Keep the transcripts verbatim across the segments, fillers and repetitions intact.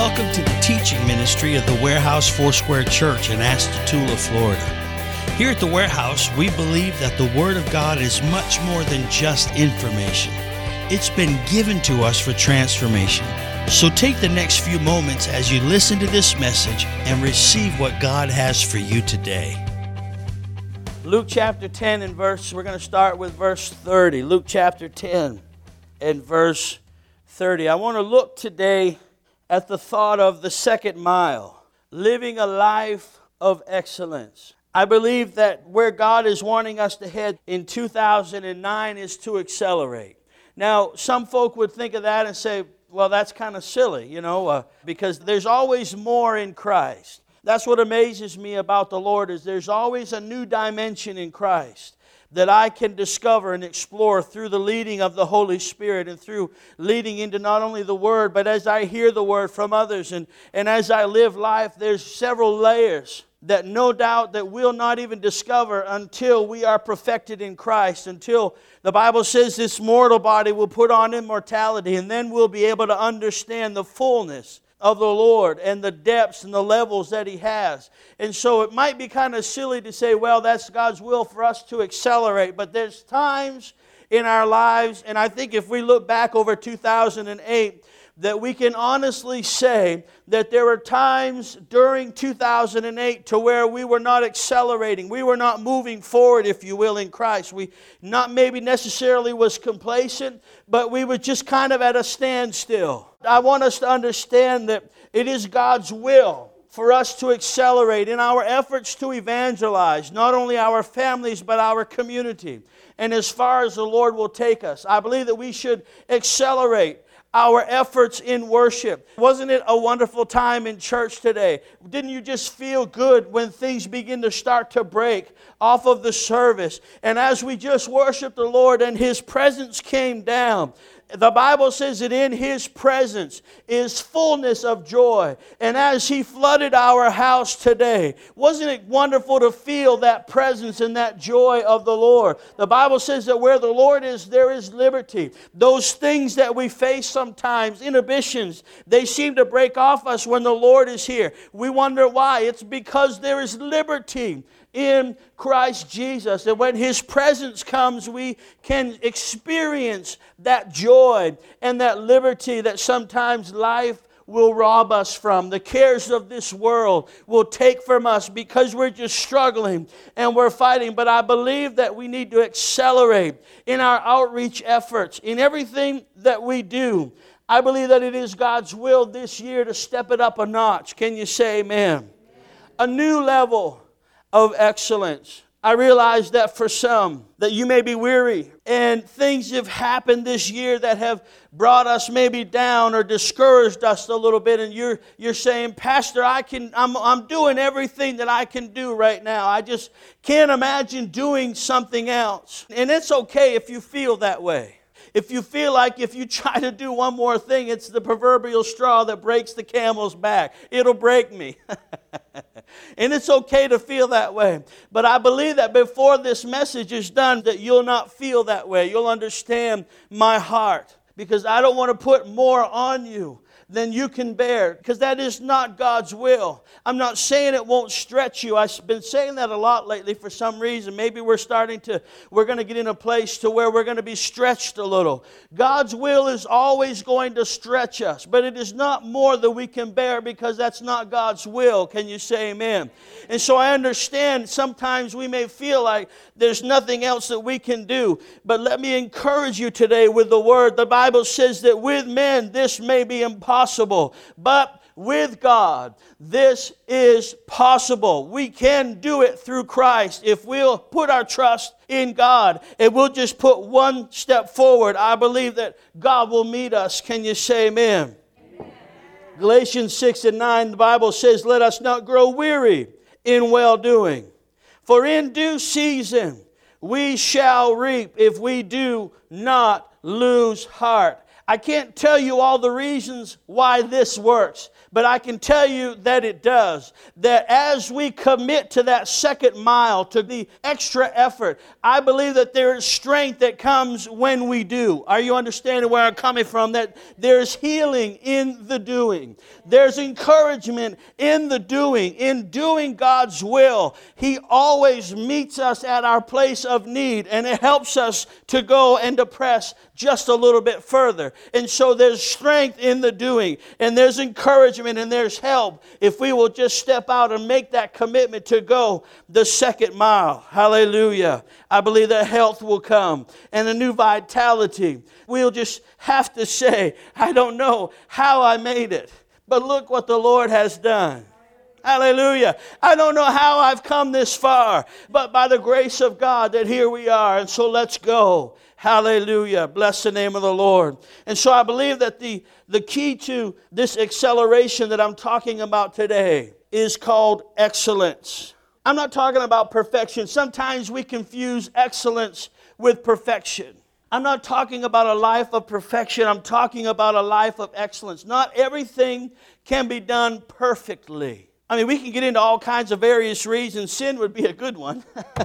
Welcome to the teaching ministry of the Warehouse Foursquare Church in Astatoula, Florida. Here at the Warehouse, we believe that the Word of God is much more than just information. It's been given to us for transformation. So take the next few moments as you listen to this message and receive what God has for you today. Luke chapter ten and verse, we're going to start with verse thirty. Luke chapter ten and verse thirty. I want to look today at the thought of the second mile, living a life of excellence. I believe that where God is wanting us to head in two thousand nine is to accelerate. Now, some folk would think of that and say, well, that's kind of silly, you know, uh, because there's always more in Christ. That's what amazes me about the Lord, is there's always a new dimension in Christ that I can discover and explore through the leading of the Holy Spirit and through leading into not only the Word, but as I hear the Word from others and, and as I live life, there's several layers that no doubt that we'll not even discover until we are perfected in Christ, until the Bible says this mortal body will put on immortality, and then we'll be able to understand the fullness of the Lord and the depths and the levels that He has. And so it might be kind of silly to say, well, that's God's will for us to accelerate, but there's times in our lives, and I think if we look back over two thousand eight, that we can honestly say that there were times during two thousand eight to where we were not accelerating. We were not moving forward, if you will, in Christ. We not maybe necessarily was complacent, but we were just kind of at a standstill. I want us to understand that it is God's will for us to accelerate in our efforts to evangelize, not only our families, but our community. And as far as the Lord will take us, I believe that we should accelerate our efforts in worship. Wasn't it a wonderful time in church today? Didn't you just feel good when things begin to start to break off of the service? And as we just worshiped the Lord and His presence came down, the Bible says that in His presence is fullness of joy. And as He flooded our house today, wasn't it wonderful to feel that presence and that joy of the Lord? The Bible says that where the Lord is, there is liberty. Those things that we face sometimes, inhibitions, they seem to break off us when the Lord is here. We wonder why. It's because there is liberty in Christ Jesus. And when His presence comes, we can experience that joy and that liberty that sometimes life will rob us from. The cares of this world will take from us because we're just struggling and we're fighting. But I believe that we need to accelerate in our outreach efforts, in everything that we do. I believe that it is God's will this year to step it up a notch. Can you say amen? A new level of excellence. I realize that for some, that you may be weary and things have happened this year that have brought us maybe down or discouraged us a little bit, and you're you're saying, Pastor, I can I'm I'm doing everything that I can do right now. I just can't imagine doing something else. And it's okay if you feel that way. If you feel like if you try to do one more thing, it's the proverbial straw that breaks the camel's back. It'll break me. And it's okay to feel that way. But I believe that before this message is done, that you'll not feel that way. You'll understand my heart. Because I don't want to put more on you than you can bear, because that is not God's will. I'm not saying it won't stretch you. I've been saying that a lot lately for some reason. Maybe we're starting to, we're going to get in a place to where we're going to be stretched a little. God's will is always going to stretch us, but it is not more than we can bear, because that's not God's will. Can you say amen? And so I understand sometimes we may feel like there's nothing else that we can do, but let me encourage you today with the Word. The Bible says that with men this may be impossible. Possible, but with God, this is possible. We can do it through Christ if we'll put our trust in God and we'll just put one step forward. I believe that God will meet us. Can you say amen? Amen. Galatians six and nine, the Bible says, let us not grow weary in well-doing, for in due season we shall reap if we do not lose heart. I can't tell you all the reasons why this works, but I can tell you that it does. That as we commit to that second mile, to the extra effort, I believe that there is strength that comes when we do. Are you understanding where I'm coming from? That there's healing in the doing. There's encouragement in the doing. In doing God's will, He always meets us at our place of need, and it helps us to go and to press just a little bit further. And so there's strength in the doing, and there's encouragement, and there's help if we will just step out and make that commitment to go the second mile. Hallelujah. I believe that health will come and a new vitality. We'll just have to say, I don't know how I made it, but look what the Lord has done. Hallelujah. I don't know how I've come this far, but by the grace of God that here we are. And so let's go. Hallelujah. Bless the name of the Lord. And so I believe that the, the key to this acceleration that I'm talking about today is called excellence. I'm not talking about perfection. Sometimes we confuse excellence with perfection. I'm not talking about a life of perfection. I'm talking about a life of excellence. Not everything can be done perfectly. I mean, we can get into all kinds of various reasons. Sin would be a good one.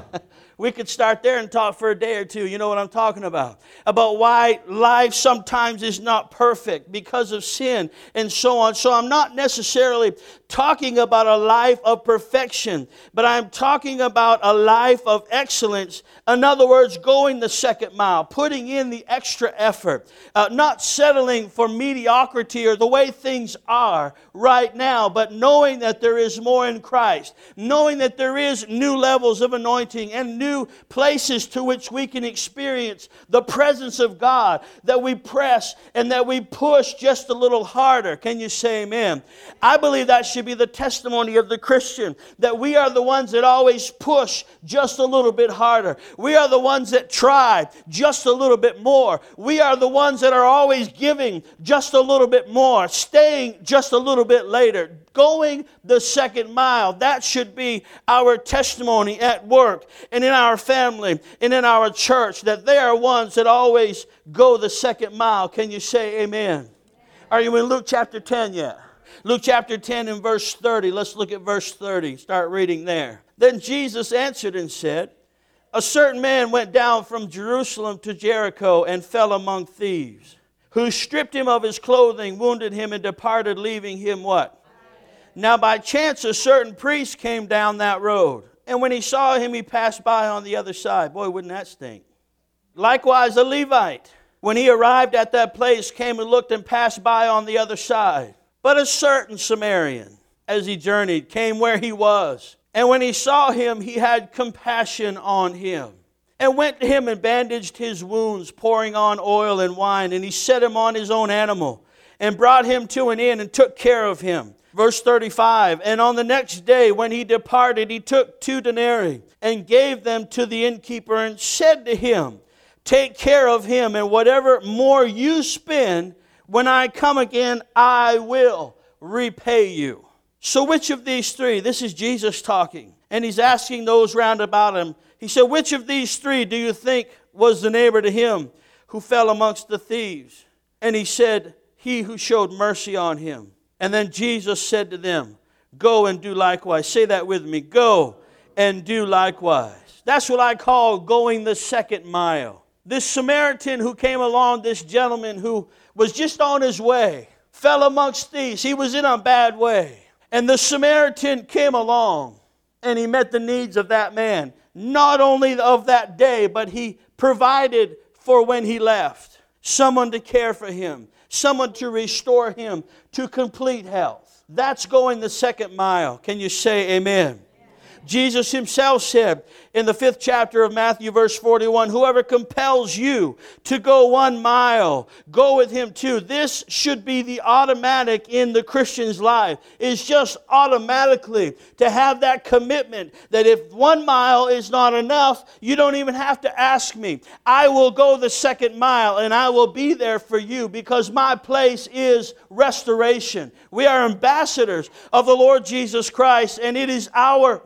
We could start there and talk for a day or two. You know what I'm talking about. About why life sometimes is not perfect because of sin and so on. So I'm not necessarily talking about a life of perfection, but I'm talking about a life of excellence. In other words, going the second mile, putting in the extra effort, uh, not settling for mediocrity or the way things are right now, but knowing that there is more in Christ, knowing that there is new levels of anointing and new places to which we can experience the presence of God, that we press and that we push just a little harder. Can you say amen? I believe that should be the testimony of the Christian, that we are the ones that always push just a little bit harder. We are the ones that try just a little bit more. We are the ones that are always giving just a little bit more, staying just a little bit later, going the second mile. That should be our testimony at work and in our family and in our church, that they are ones that always go the second mile. Can you say amen? Are you in Luke chapter ten yet? Luke chapter ten and verse thirty. Let's look at verse thirty. Start reading there. Then Jesus answered and said, a certain man went down from Jerusalem to Jericho and fell among thieves, who stripped him of his clothing, wounded him, and departed, leaving him what? Now by chance a certain priest came down that road, and when he saw him, he passed by on the other side. Boy, wouldn't that stink. Likewise a Levite, when he arrived at that place, came and looked and passed by on the other side. But a certain Samaritan, as he journeyed, came where he was. And when he saw him, he had compassion on him, and went to him and bandaged his wounds, pouring on oil and wine. And he set him on his own animal, and brought him to an inn, and took care of him. Verse thirty-five, and on the next day when he departed, he took two denarii and gave them to the innkeeper and said to him, take care of him, and whatever more you spend, when I come again, I will repay you. So which of these three, this is Jesus talking, and he's asking those round about him, he said, which of these three do you think was the neighbor to him who fell amongst the thieves? And he said, he who showed mercy on him. And then Jesus said to them, go and do likewise. Say that with me. Go and do likewise. That's what I call going the second mile. This Samaritan who came along, this gentleman who was just on his way, fell amongst thieves. He was in a bad way. And the Samaritan came along and he met the needs of that man. Not only of that day, but he provided for when he left. Someone to care for him. Someone to restore him to complete health. That's going the second mile. Can you say amen? Jesus himself said in the fifth chapter of Matthew, verse forty-one, whoever compels you to go one mile, go with him too. This should be the automatic in the Christian's life. It's just automatically to have that commitment that if one mile is not enough, you don't even have to ask me. I will go the second mile and I will be there for you, because my place is restoration. We are ambassadors of the Lord Jesus Christ, and it is our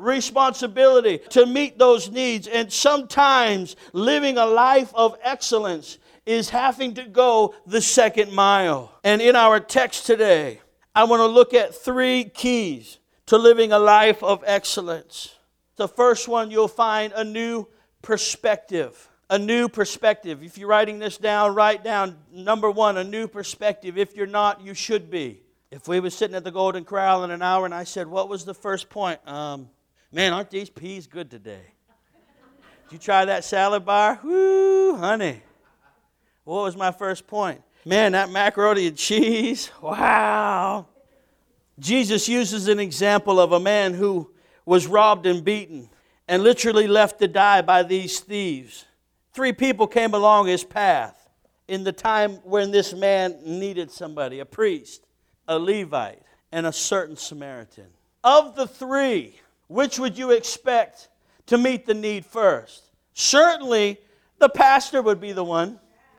responsibility to meet those needs. And sometimes living a life of excellence is having to go the second mile. And in our text today, I want to look at three keys to living a life of excellence. The first one, you'll find a new perspective. A new perspective. If you're writing this down, write down number one, a new perspective. If you're not, you should be. If we were sitting at the Golden Corral in an hour and I said, what was the first point? Um, man, aren't these peas good today? Did you try that salad bar? Woo, honey. What was my first point? Man, that macaroni and cheese. Wow. Jesus uses an example of a man who was robbed and beaten and literally left to die by these thieves. Three people came along his path in the time when this man needed somebody, a priest, a Levite, and a certain Samaritan. Of the three, which would you expect to meet the need first? Certainly, the pastor would be the one.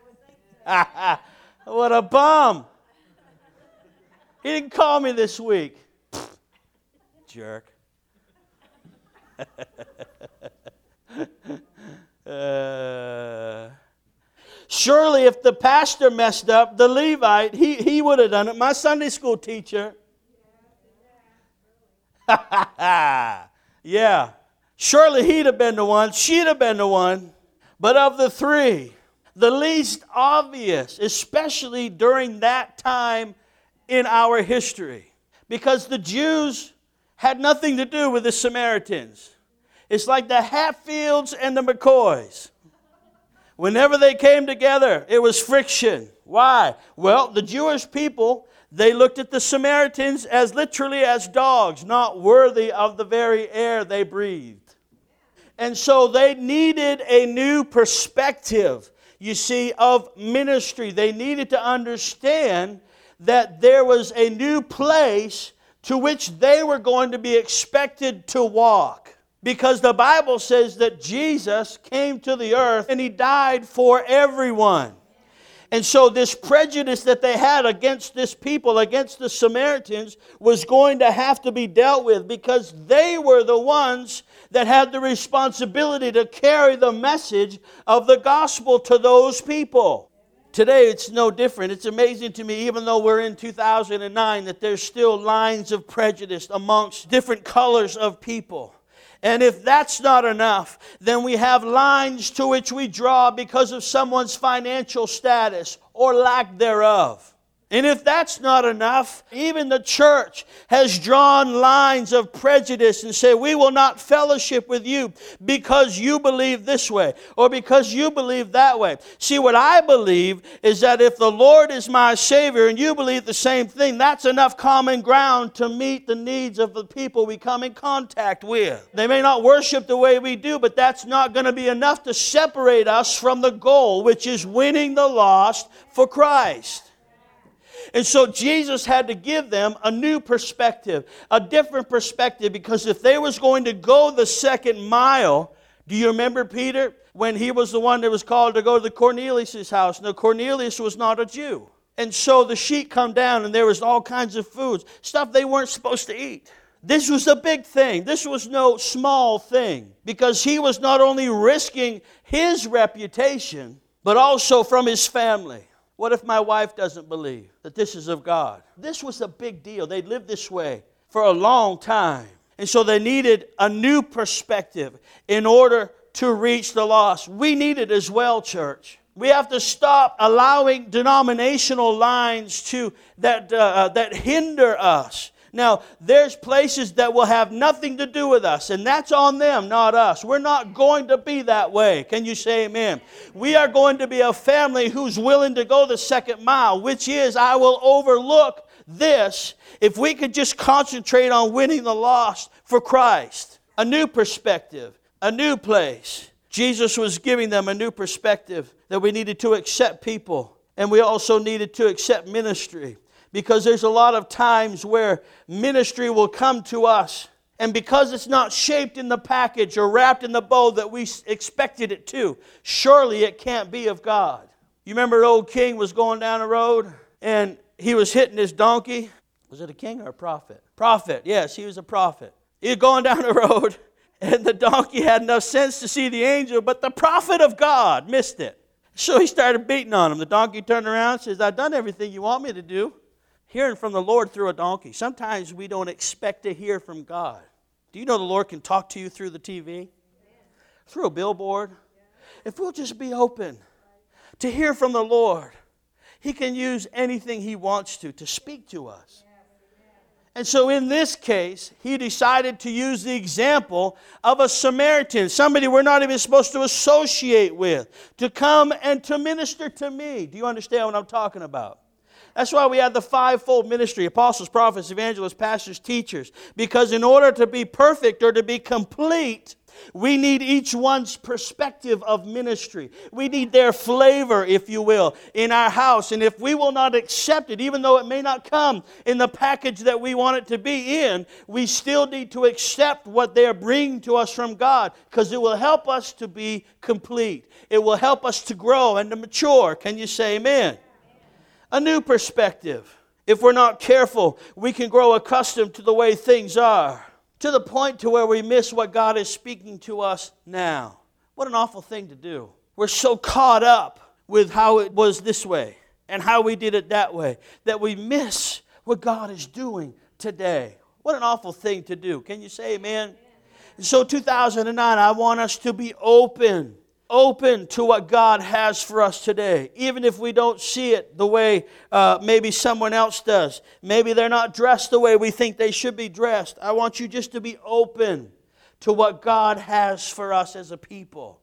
What a bum. He didn't call me this week. Jerk. uh, surely if the pastor messed up, the Levite, he, he would have done it. My Sunday school teacher. Yeah. Surely he'd have been the one. She'd have been the one. But of the three, the least obvious, especially during that time in our history, because the Jews had nothing to do with the Samaritans. It's like the Hatfields and the McCoys. Whenever they came together, it was friction. Why? Well, the Jewish people, they looked at the Samaritans as literally as dogs, not worthy of the very air they breathed. And so they needed a new perspective, you see, of ministry. They needed to understand that there was a new place to which they were going to be expected to walk. Because the Bible says that Jesus came to the earth and He died for everyone. And so this prejudice that they had against this people, against the Samaritans, was going to have to be dealt with, because they were the ones that had the responsibility to carry the message of the gospel to those people. Today it's no different. It's amazing to me, even though we're in two thousand nine, that there's still lines of prejudice amongst different colors of people. And if that's not enough, then we have lines to which we draw because of someone's financial status or lack thereof. And if that's not enough, even the church has drawn lines of prejudice and say, we will not fellowship with you because you believe this way or because you believe that way. See, what I believe is that if the Lord is my Savior and you believe the same thing, that's enough common ground to meet the needs of the people we come in contact with. They may not worship the way we do, but that's not going to be enough to separate us from the goal, which is winning the lost for Christ. And so Jesus had to give them a new perspective, a different perspective, because if they was going to go the second mile, do you remember Peter when he was the one that was called to go to the Cornelius' house? Now Cornelius was not a Jew. And so the sheet come down and there was all kinds of foods, stuff they weren't supposed to eat. This was a big thing. This was no small thing, because he was not only risking his reputation, but also from his family. What if my wife doesn't believe that this is of God? This was a big deal. They lived this way for a long time. And so they needed a new perspective in order to reach the lost. We need it as well, church. We have to stop allowing denominational lines to that, uh, that hinder us. Now, there's places that will have nothing to do with us, and that's on them, not us. We're not going to be that way. Can you say amen? We are going to be a family who's willing to go the second mile, which is, I will overlook this if we could just concentrate on winning the lost for Christ. A new perspective, a new place. Jesus was giving them a new perspective that we needed to accept people, and we also needed to accept ministry. Because there's a lot of times where ministry will come to us, and because it's not shaped in the package or wrapped in the bow that we expected it to, surely it can't be of God. You remember an old king was going down the road, and he was hitting his donkey. Was it a king or a prophet? Prophet, yes, he was a prophet. He was going down the road, and the donkey had enough sense to see the angel, but the prophet of God missed it. So he started beating on him. The donkey turned around and says, I've done everything you want me to do. Hearing from the Lord through a donkey. Sometimes we don't expect to hear from God. Do you know the Lord can talk to you through the T V? Through a billboard? If we'll just be open to hear from the Lord, He can use anything He wants to, to speak to us. And so in this case, He decided to use the example of a Samaritan, somebody we're not even supposed to associate with, to come and to minister to me. Do you understand what I'm talking about? That's why we have the fivefold ministry, apostles, prophets, evangelists, pastors, teachers. Because in order to be perfect or to be complete, we need each one's perspective of ministry. We need their flavor, if you will, in our house. And if we will not accept it, even though it may not come in the package that we want it to be in, we still need to accept what they are bringing to us from God, because it will help us to be complete. It will help us to grow and to mature. Can you say amen? A new perspective. If we're not careful, we can grow accustomed to the way things are, to the point to where we miss what God is speaking to us now. What an awful thing to do. We're so caught up with how it was this way and how we did it that way that we miss what God is doing today. What an awful thing to do. Can you say amen? And so two thousand nine, I want us to be open. Open to what God has for us today. Even if we don't see it the way uh, maybe someone else does. Maybe they're not dressed the way we think they should be dressed. I want you just to be open to what God has for us as a people.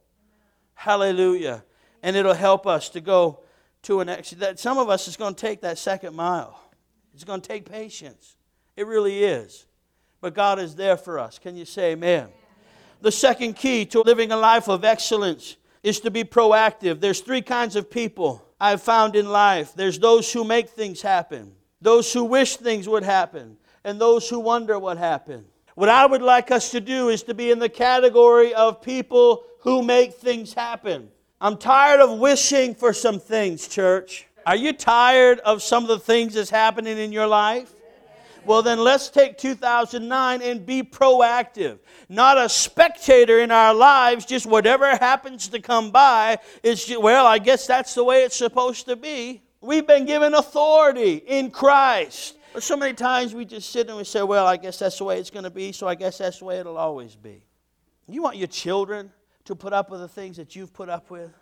Hallelujah. And it'll help us to go to an next. That some of us is going to take that second mile. It's going to take patience. It really is. But God is there for us. Can you say amen? The second key to living a life of excellence is to be proactive. There's three kinds of people I've found in life. There's those who make things happen, those who wish things would happen, and those who wonder what happened. What I would like us to do is to be in the category of people who make things happen. I'm tired of wishing for some things, church. Are you tired of some of the things that's happening in your life? Well, then let's take two thousand nine and be proactive. Not a spectator in our lives, just whatever happens to come by. It's just, well, I guess that's the way it's supposed to be. We've been given authority in Christ. But so many times we just sit and we say, well, I guess that's the way it's going to be, so I guess that's the way it'll always be. You want your children to put up with the things that you've put up with?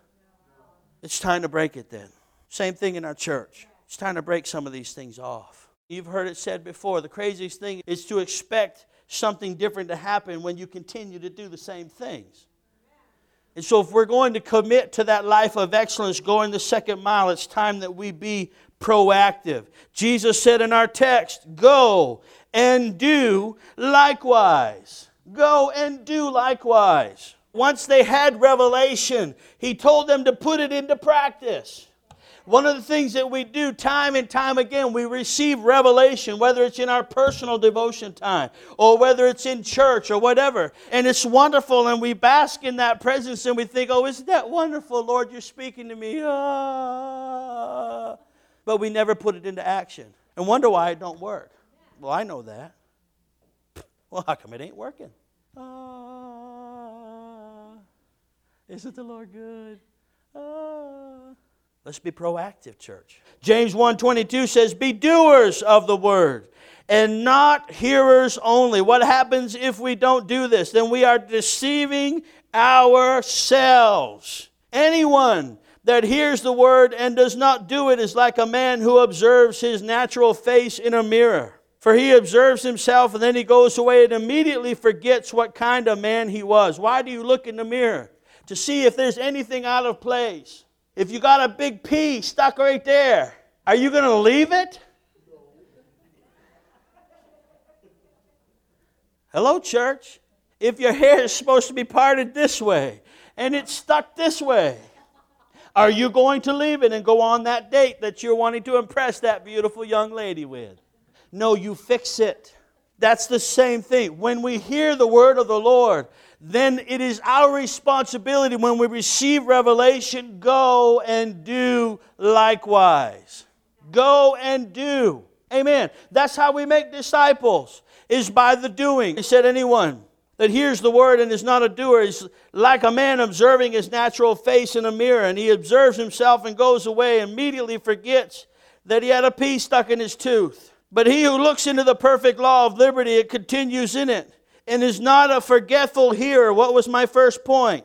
It's time to break it then. Same thing in our church. It's time to break some of these things off. You've heard it said before, the craziest thing is to expect something different to happen when you continue to do the same things. And so if we're going to commit to that life of excellence, going the second mile, it's time that we be proactive. Jesus said in our text, go and do likewise. Go and do likewise. Once they had revelation, He told them to put it into practice. One of the things that we do time and time again, we receive revelation, whether it's in our personal devotion time or whether it's in church or whatever. And it's wonderful, and we bask in that presence and we think, oh, isn't that wonderful, Lord, you're speaking to me. Ah. But we never put it into action and wonder why it don't work. Well, I know that. Well, how come it ain't working? Ah. Isn't the Lord good? Ah. Let's be proactive, church. James one twenty-two says, be doers of the word and not hearers only. What happens if we don't do this? Then we are deceiving ourselves. Anyone that hears the word and does not do it is like a man who observes his natural face in a mirror. For he observes himself and then he goes away and immediately forgets what kind of man he was. Why do you look in the mirror? To see if there's anything out of place. If you got a big P stuck right there, are you going to leave it? Hello, church. If your hair is supposed to be parted this way and it's stuck this way, are you going to leave it and go on that date that you're wanting to impress that beautiful young lady with? No, you fix it. That's the same thing. When we hear the word of the Lord, then it is our responsibility when we receive revelation, go and do likewise. Go and do. Amen. That's how we make disciples, is by the doing. He said anyone that hears the word and is not a doer is like a man observing his natural face in a mirror, and he observes himself and goes away and immediately forgets that he had a pea stuck in his tooth. But he who looks into the perfect law of liberty, it continues in it, and is not a forgetful hearer. What was my first point?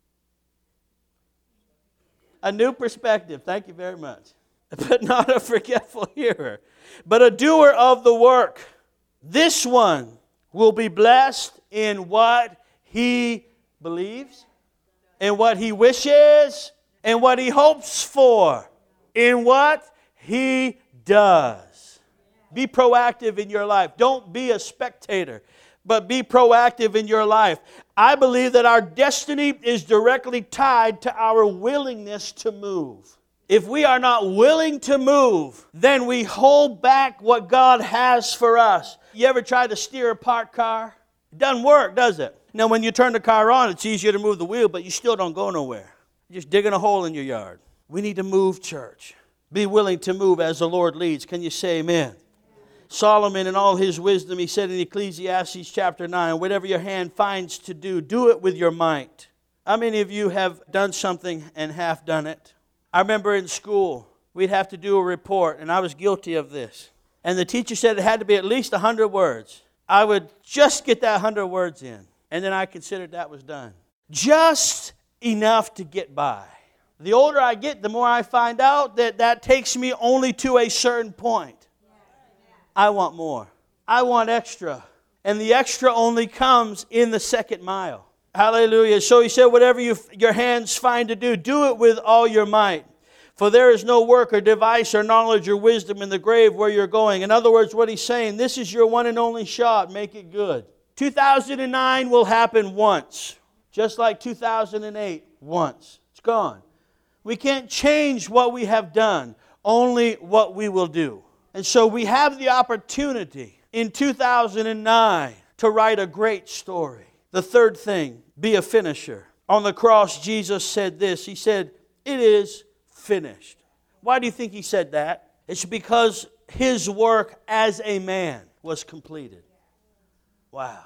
A new perspective. Thank you very much. But not a forgetful hearer, but a doer of the work. This one will be blessed in what he believes, in what he wishes, and what he hopes for, in what he does. Be proactive in your life. Don't be a spectator, but be proactive in your life. I believe that our destiny is directly tied to our willingness to move. If we are not willing to move, then we hold back what God has for us. You ever try to steer a parked car? It doesn't work, does it? Now, when you turn the car on, it's easier to move the wheel, but you still don't go nowhere. You're just digging a hole in your yard. We need to move, church. Be willing to move as the Lord leads. Can you say amen? Solomon, in all his wisdom, he said in Ecclesiastes chapter nine, whatever your hand finds to do, do it with your might. How many of you have done something and half done it? I remember in school, we'd have to do a report, and I was guilty of this. And the teacher said it had to be at least one hundred words. I would just get that one hundred words in, and then I considered that was done. Just enough to get by. The older I get, the more I find out that that takes me only to a certain point. I want more. I want extra. And the extra only comes in the second mile. Hallelujah. So he said, whatever you, your hands find to do, do it with all your might. For there is no work or device or knowledge or wisdom in the grave where you're going. In other words, what he's saying, this is your one and only shot. Make it good. two thousand nine will happen once. Just like two thousand eight, once. It's gone. We can't change what we have done. Only what we will do. And so we have the opportunity in two thousand nine to write a great story. The third thing, be a finisher. On the cross, Jesus said this. He said, it is finished. Why do you think he said that? It's because his work as a man was completed. Wow.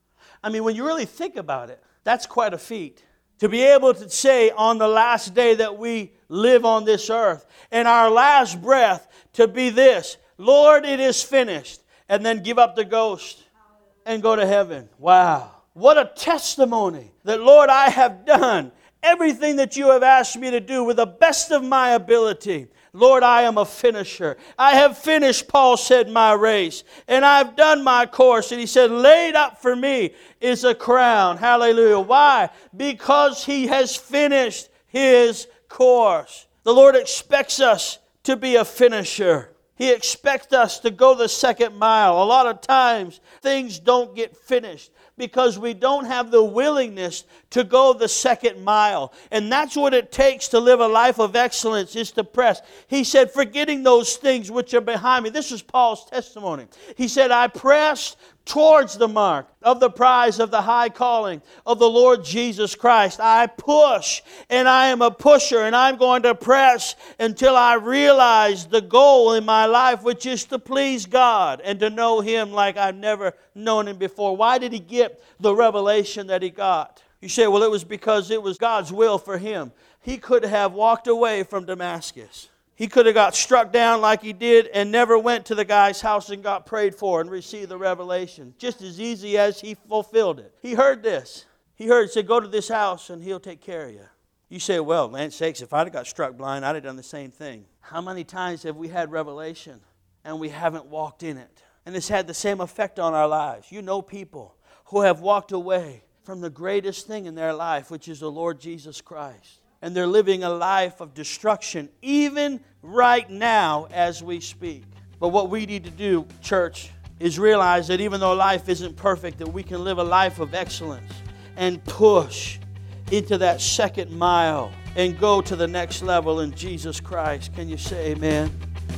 I mean, when you really think about it, that's quite a feat. To be able to say on the last day that we live on this earth, and our last breath to be this, Lord, it is finished, and then give up the ghost and go to heaven. Wow. What a testimony that, Lord, I have done everything that you have asked me to do with the best of my ability. Lord, I am a finisher. I have finished, Paul said, my race. And I've done my course. And he said, laid up for me is a crown. Hallelujah. Why? Because he has finished his course. The Lord expects us to be a finisher. He expects us to go the second mile. A lot of times, things don't get finished because we don't have the willingness to go the second mile. And that's what it takes to live a life of excellence, is to press. He said, forgetting those things which are behind me. This is Paul's testimony. He said, I pressed towards the mark of the prize of the high calling of the Lord Jesus Christ. I push, and I am a pusher, and I'm going to press until I realize the goal in my life, which is to please God and to know Him like I've never known Him before. Why did he get the revelation that he got? You say, well, it was because it was God's will for him. He could have walked away from Damascus. He could have got struck down like he did and never went to the guy's house and got prayed for and received the revelation. Just as easy as he fulfilled it. He heard this. He heard it said, go to this house and he'll take care of you. You say, well, land sakes, if I'd have got struck blind, I'd have done the same thing. How many times have we had revelation and we haven't walked in it? And it's had the same effect on our lives. You know people who have walked away from the greatest thing in their life, which is the Lord Jesus Christ. And they're living a life of destruction, even right now as we speak. But what we need to do, church, is realize that even though life isn't perfect, that we can live a life of excellence and push into that second mile and go to the next level in Jesus Christ. Can you say amen?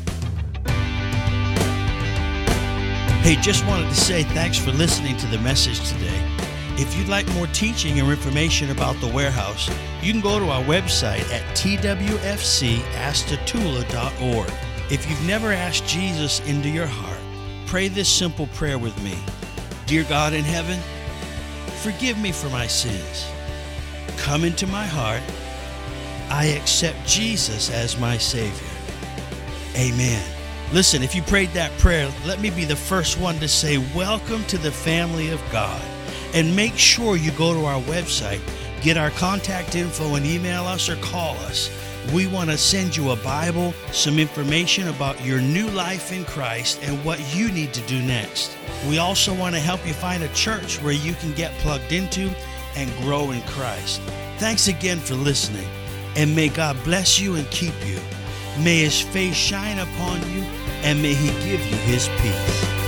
Hey, just wanted to say thanks for listening to the message today. If you'd like more teaching or information about the warehouse, you can go to our website at t w f c astatula dot org. If you've never asked Jesus into your heart, pray this simple prayer with me. Dear God in heaven, forgive me for my sins. Come into my heart. I accept Jesus as my Savior. Amen. Listen, if you prayed that prayer, let me be the first one to say, welcome to the family of God. And make sure you go to our website, get our contact info, and email us or call us. We want to send you a Bible, some information about your new life in Christ and what you need to do next. We also want to help you find a church where you can get plugged into and grow in Christ. Thanks again for listening, and may God bless you and keep you. May His face shine upon you, and may He give you His peace.